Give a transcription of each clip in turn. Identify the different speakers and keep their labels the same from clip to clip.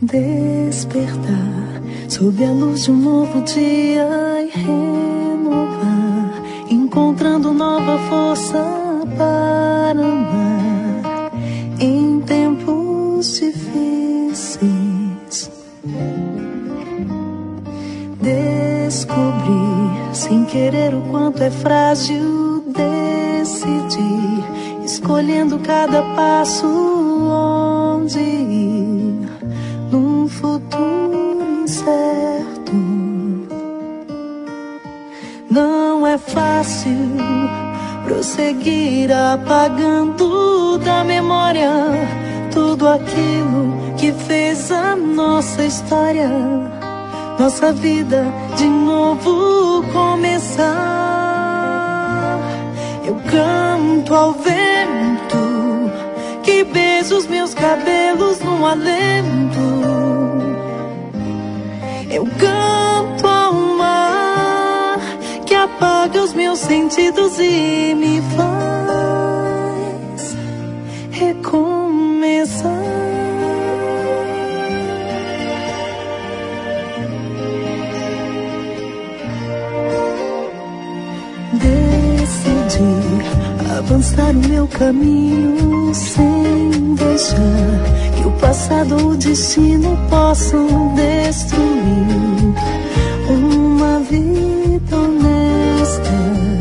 Speaker 1: Despertar sob a luz de um novo dia e renovar, encontrando nova força para amar em tempos difíceis. Descobrir sem querer o quanto é frágil, decidir, escolhendo cada passo onde ir num futuro incerto. Não é fácil prosseguir apagando da memória tudo aquilo que fez a nossa história, nossa vida de novo começar. Eu canto ao vento que beija os meus cabelos num alento. Eu canto ao mar que apaga os meus sentidos e me faz recomeçar. Decidi avançar o meu caminho sem deixar que o passado ou o destino possam destruir uma vida honesta.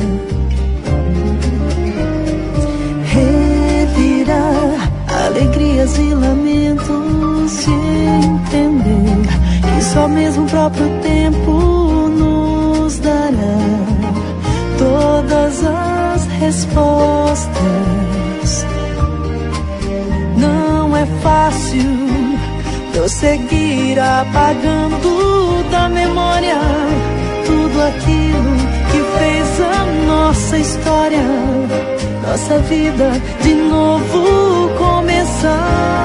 Speaker 1: Revirar alegrias e lamentos e entender que só mesmo o próprio tempo nos dará todas as respostas. Não é fácil prosseguir apagando da memória tudo aquilo que fez a nossa história, nossa vida de novo começar.